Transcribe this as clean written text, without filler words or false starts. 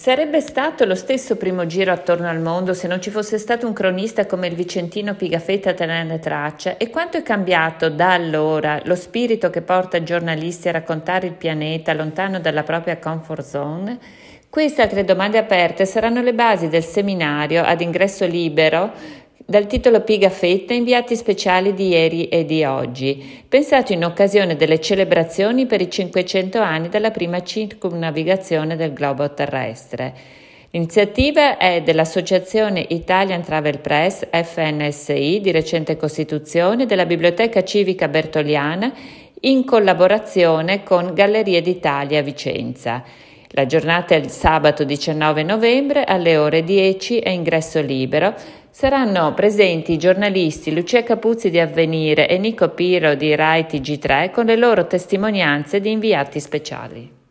Sarebbe stato lo stesso primo giro attorno al mondo se non ci fosse stato un cronista come il vicentino Pigafetta a tenerne traccia? E quanto è cambiato da allora lo spirito che porta i giornalisti a raccontare il pianeta lontano dalla propria comfort zone? Queste altre domande aperte saranno le basi del seminario ad ingresso libero dal titolo Pigafetta, inviati speciali di ieri e di oggi, pensato in occasione delle celebrazioni per i 500 anni dalla prima circumnavigazione del globo terrestre. L'iniziativa è dell'Associazione Italian Travel Press, FNSI, di recente costituzione, della Biblioteca Civica Bertoliana, in collaborazione con Gallerie d'Italia a Vicenza. La giornata è il sabato 19 novembre alle ore 10 a ingresso libero. Saranno presenti i giornalisti Lucia Capuzzi di Avvenire e Nico Piro di Rai TG3 con le loro testimonianze di inviati speciali.